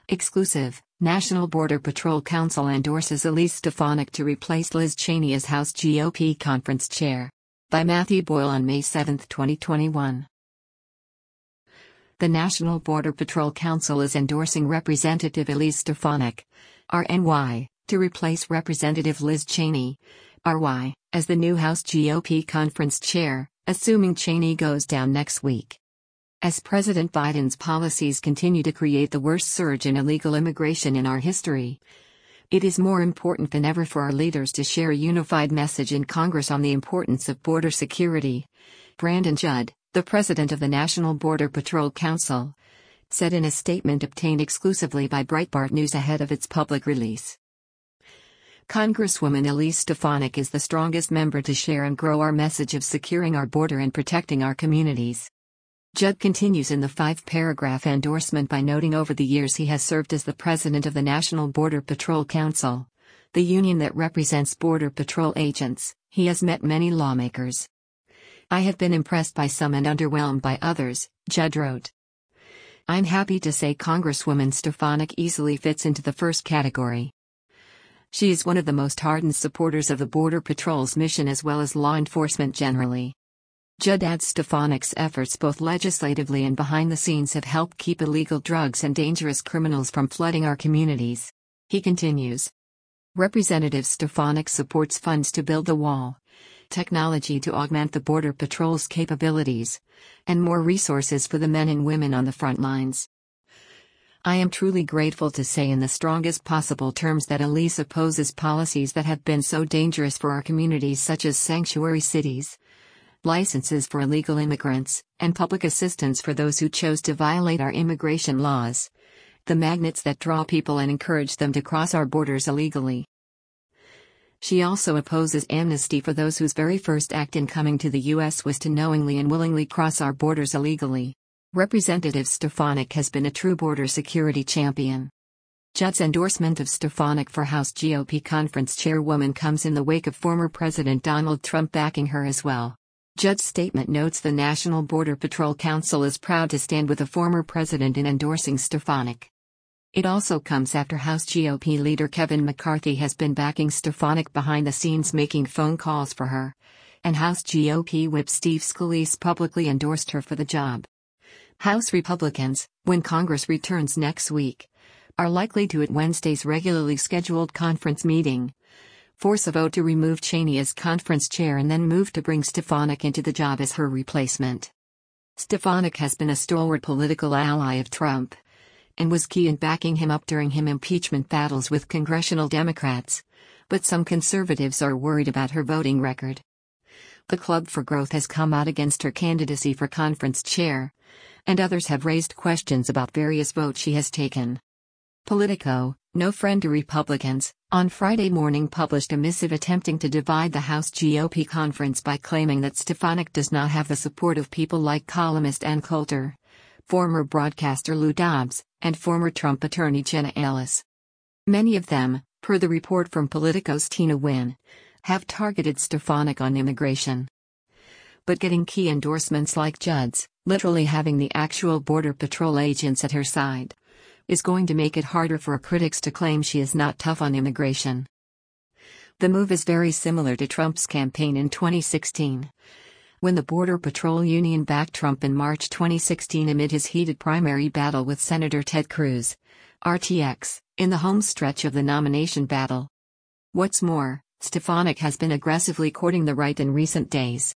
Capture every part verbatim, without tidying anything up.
Exclusive, National Border Patrol Council endorses Elise Stefanik to replace Liz Cheney as House G O P Conference Chair. By Matthew Boyle on May seventh, twenty twenty-one. The National Border Patrol Council is endorsing Representative Elise Stefanik, R N Y, to replace Representative Liz Cheney, R Y, as the new House G O P Conference Chair, assuming Cheney goes down next week. As President Biden's policies continue to create the worst surge in illegal immigration in our history, it is more important than ever for our leaders to share a unified message in Congress on the importance of border security. Brandon Judd, the president of the National Border Patrol Council, said in a statement obtained exclusively by Breitbart News ahead of its public release. Congresswoman Elise Stefanik is the strongest member to share and grow our message of securing our border and protecting our communities. Judd continues in the five-paragraph endorsement by noting over the years he has served as the president of the National Border Patrol Council, the union that represents Border Patrol agents. He has met many lawmakers. I have been impressed by some and underwhelmed by others, Judd wrote. I'm happy to say Congresswoman Stefanik easily fits into the first category. She is one of the most ardent supporters of the Border Patrol's mission as well as law enforcement generally. Judd adds Stefanik's efforts both legislatively and behind the scenes have helped keep illegal drugs and dangerous criminals from flooding our communities. He continues. Representative Stefanik supports funds to build the wall, technology to augment the Border Patrol's capabilities, and more resources for the men and women on the front lines. I am truly grateful to say in the strongest possible terms that Elise opposes policies that have been so dangerous for our communities such as sanctuary cities, licenses for illegal immigrants, and public assistance for those who chose to violate our immigration laws, the magnets that draw people and encourage them to cross our borders illegally. She also opposes amnesty for those whose very first act in coming to the U S was to knowingly and willingly cross our borders illegally. Representative Stefanik has been a true border security champion. Judd's endorsement of Stefanik for House G O P Conference Chairwoman comes in the wake of former President Donald Trump backing her as well. Judd's statement notes the National Border Patrol Council is proud to stand with the former president in endorsing Stefanik. It also comes after House G O P leader Kevin McCarthy has been backing Stefanik behind the scenes making phone calls for her, and House G O P Whip Steve Scalise publicly endorsed her for the job. House Republicans, when Congress returns next week, are likely to at Wednesday's regularly scheduled conference meeting force a vote to remove Cheney as conference chair and then move to bring Stefanik into the job as her replacement. Stefanik has been a stalwart political ally of Trump, and was key in backing him up during his impeachment battles with congressional Democrats, but some conservatives are worried about her voting record. The Club for Growth has come out against her candidacy for conference chair, and others have raised questions about various votes she has taken. Politico, no friend to Republicans, on Friday morning published a missive attempting to divide the House G O P conference by claiming that Stefanik does not have the support of people like columnist Ann Coulter, former broadcaster Lou Dobbs, and former Trump attorney Jenna Ellis. Many of them, per the report from Politico's Tina Wynn, have targeted Stefanik on immigration. But getting key endorsements like Judd's, literally having the actual Border Patrol agents at her side, is going to make it harder for critics to claim she is not tough on immigration. The move is very similar to Trump's campaign in twenty sixteen, when the Border Patrol Union backed Trump in March twenty sixteen amid his heated primary battle with Senator Ted Cruz, R T X, in the home stretch of the nomination battle. What's more, Stefanik has been aggressively courting the right in recent days.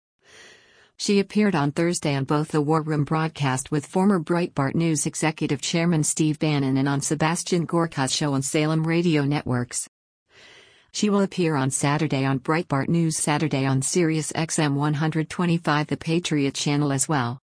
She appeared on Thursday on both the War Room broadcast with former Breitbart News executive chairman Steve Bannon and on Sebastian Gorka's show on Salem Radio Networks. She will appear on Saturday on Breitbart News Saturday on Sirius X M one twenty-five The Patriot channel as well.